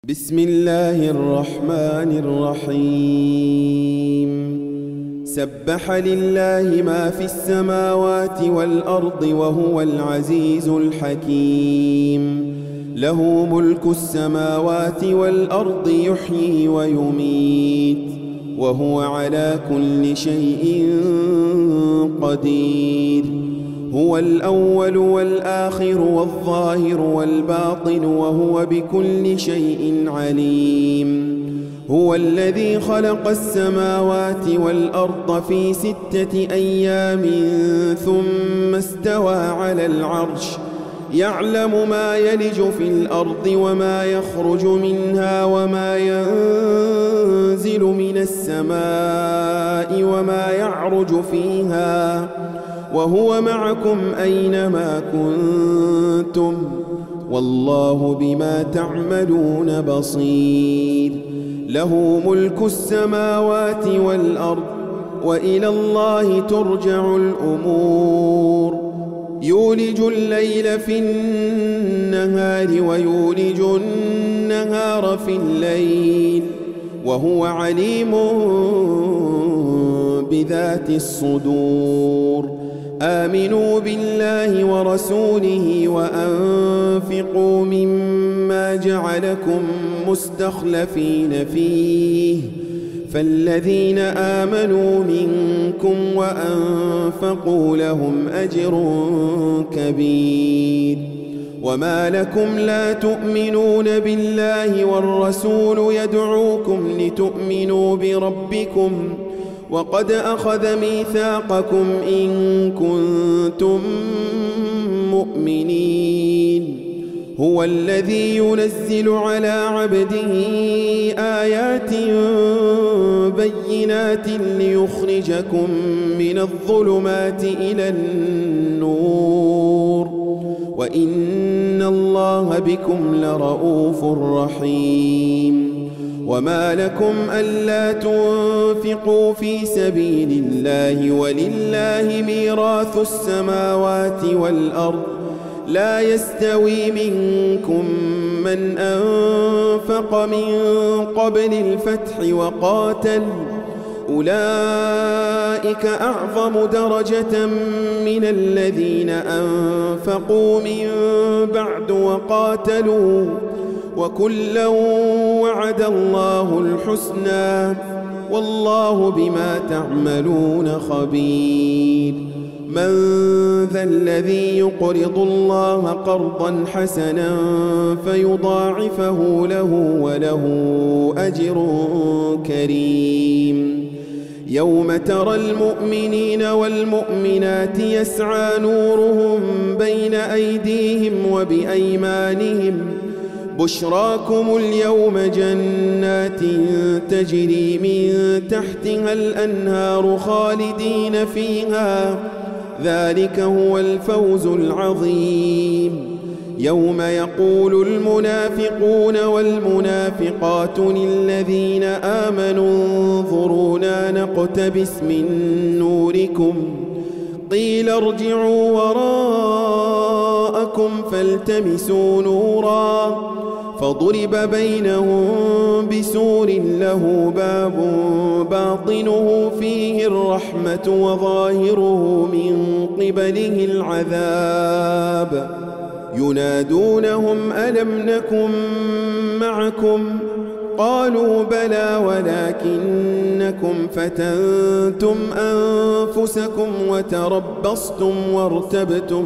بسم الله الرحمن الرحيم. سبح لله ما في السماوات والأرض وهو العزيز الحكيم. له ملك السماوات والأرض يحيي ويميت وهو على كل شيء قدير. هو الأول والآخر والظاهر والباطن وهو بكل شيء عليم. هو الذي خلق السماوات والأرض في 6 أيام ثم استوى على العرش يعلم ما يلج في الأرض وما يخرج منها وما ينزل من السماء وما يعرج فيها وهو معكم أينما كنتم والله بما تعملون بصير. له ملك السماوات والأرض وإلى الله ترجع الأمور. يولج الليل في النهار ويولج النهار في الليل وهو عليم بذات الصدور. آمنوا بالله ورسوله وأنفقوا مما جعلكم مستخلفين فيه فالذين آمنوا منكم وأنفقوا لهم أجر كبير. وما لكم لا تؤمنون بالله والرسول يدعوكم لتؤمنوا بربكم وقد أخذ ميثاقكم إن كنتم مؤمنين. هو الذي ينزل على عبده آيات بينات ليخرجكم من الظلمات إلى النور وإن الله بكم لرؤوف رحيم. وما لكم ألا تنفقوا في سبيل الله ولله ميراث السماوات والأرض لا يستوي منكم من أنفق من قبل الفتح وقاتل أولئك أعظم درجة من الذين أنفقوا من بعد وقاتلوا وكلا وعد الله الحسنى والله بما تعملون خبير. من ذا الذي يقرض الله قرضا حسنا فيضاعفه له وله أجر كريم. يوم ترى المؤمنين والمؤمنات يسعى نورهم بين أيديهم وبأيمانهم بشراكم اليوم جنات تجري من تحتها الأنهار خالدين فيها ذلك هو الفوز العظيم. يوم يقول المنافقون والمنافقات للذين آمنوا انظرونا نقتبس من نوركم قيل ارجعوا وراءكم فالتمسوا نورا فضرب بينهم بسور له باب باطنه فيه الرحمة وظاهره من قبله العذاب. ينادونهم ألم نكن معكم قالوا بلى ولكنكم فتنتم أنفسكم وتربصتم وارتبتم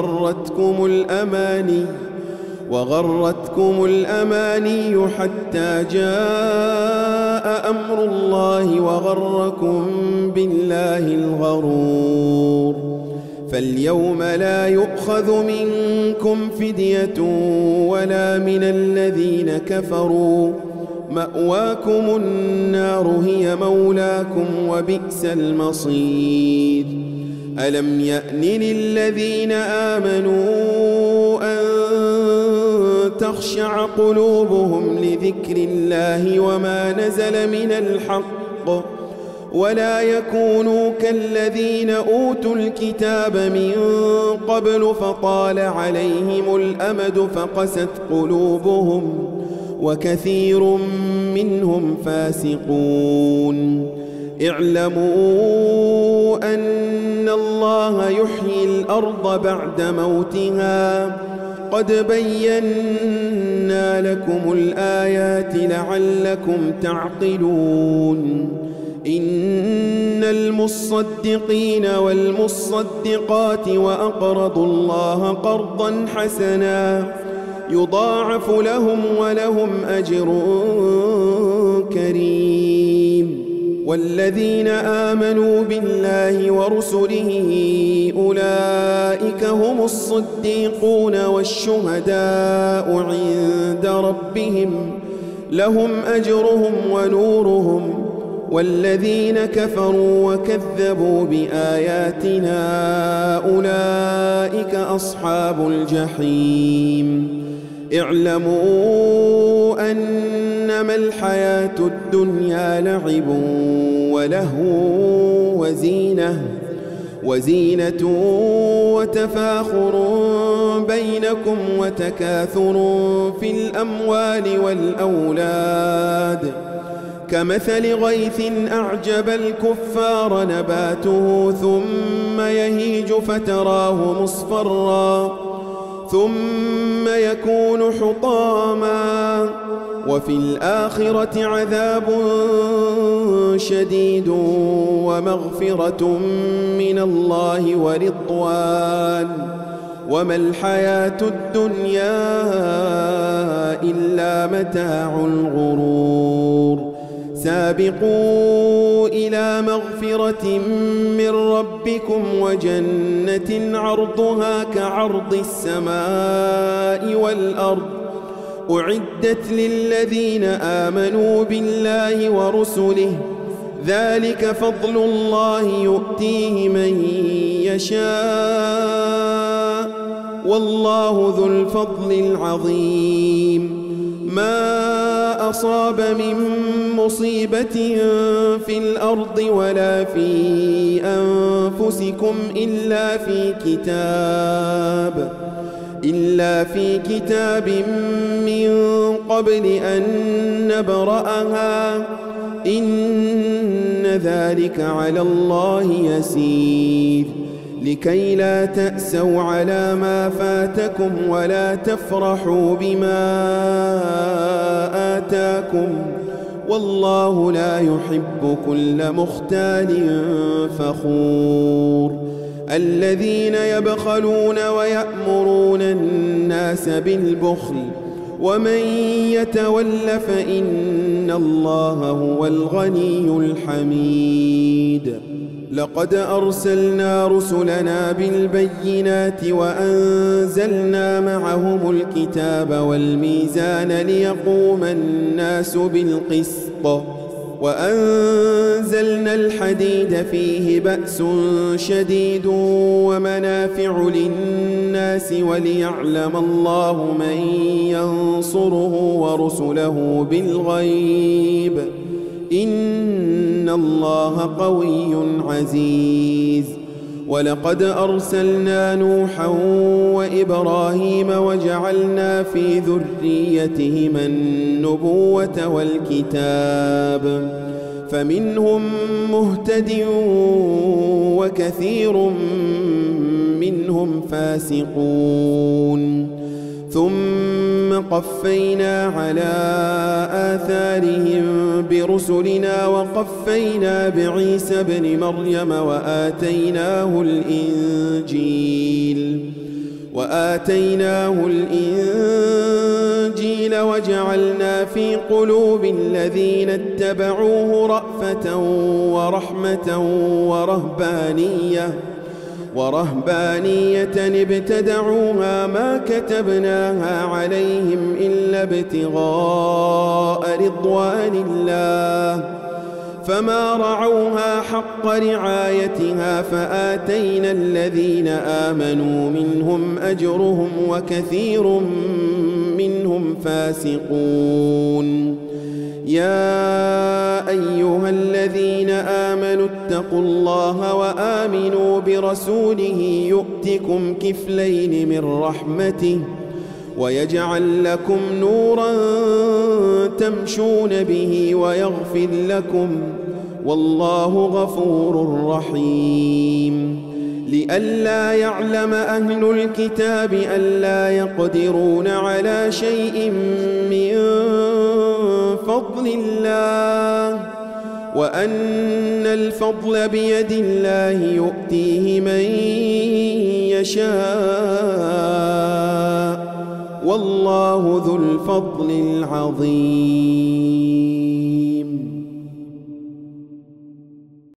وغرتكم الأماني حتى جاء أمر الله وغركم بالله الغرور. فاليوم لا يؤخذ منكم فدية ولا من الذين كفروا مأواكم النار هي مولاكم وبئس المصير. ألم يأن للذين آمنوا أن تخشع قلوبهم لذكر الله وما نزل من الحق ولا يكونوا كالذين أوتوا الكتاب من قبل فطال عليهم الأمد فقست قلوبهم وكثير منهم فاسقون. اعلموا أن الله يحيي الأرض بعد موتها قد بينا لكم الآيات لعلكم تعقلون. إن المصدقين والمصدقات وأقرضوا الله قرضا حسنا يضاعف لهم ولهم أجر كريم. والذين آمنوا بالله ورسله أولئك هم الصديقون والشهداء عند ربهم لهم أجرهم ونورهم. والذين كفروا وكذبوا بآياتنا أولئك أصحاب الجحيم. اعلموا أنما الحياة الدنيا لعب ولهو وزينة وتفاخر بينكم وتكاثر في الأموال والأولاد كمثل غيث أعجب الكفار نباته ثم يهيج فتراه مصفرا ثم يكون حطاما وفي الآخرة عذاب شديد ومغفرة من الله ورضوان وما الحياة الدنيا إلا متاع الغرور. سابقوا إلى مغفرة من ربكم وجنة عرضها كعرض السماء والأرض أعدت للذين آمنوا بالله ورسله ذلك فضل الله يؤتيه من يشاء والله ذو الفضل العظيم. ما أصاب من مصيبة في الأرض ولا في أنفسكم إلا في كتاب من قبل أن نبرأها إن ذلك على الله يسير. لكي لا تأسوا على ما فاتكم ولا تفرحوا بما آتاكم والله لا يحب كل مختال فخور. الذين يبخلون ويأمرون الناس بالبخل ومن يتول فإن الله هو الغني الحميد. لقد أرسلنا رسلنا بالبينات وأنزلنا معهم الكتاب والميزان ليقوم الناس بالقسط وأنزلنا الحديد فيه بأس شديد ومنافع للناس وليعلم الله من ينصره ورسله بالغيب إن الله قوي عزيز. ولقد أرسلنا نوحا وإبراهيم وجعلنا في ذريتهما النبوة والكتاب فمنهم مهتد وكثير منهم فاسقون. ثم قفينا على آثارهم برسلنا وقفينا بعيسى ابن مريم وآتيناه الإنجيل وجعلنا في قلوب الذين اتبعوه رأفة ورحمة ورهبانية ابتدعوها ما كتبناها عليهم إلا ابتغاء رضوان الله فما رعوها حق رعايتها فآتينا الذين آمنوا منهم أجرهم وكثير منهم فاسقون. يا أيها الذين آمنوا اتقوا الله وآمنوا برسوله يؤتكم كفلين من رحمته ويجعل لكم نورا تمشون به ويغفر لكم والله غفور رحيم لئلا يعلم أهل الكتاب ألا يقدرون على شيء من فضل الله وأن الفضل بيد الله يؤتيه من يشاء، والله ذو الفضل العظيم.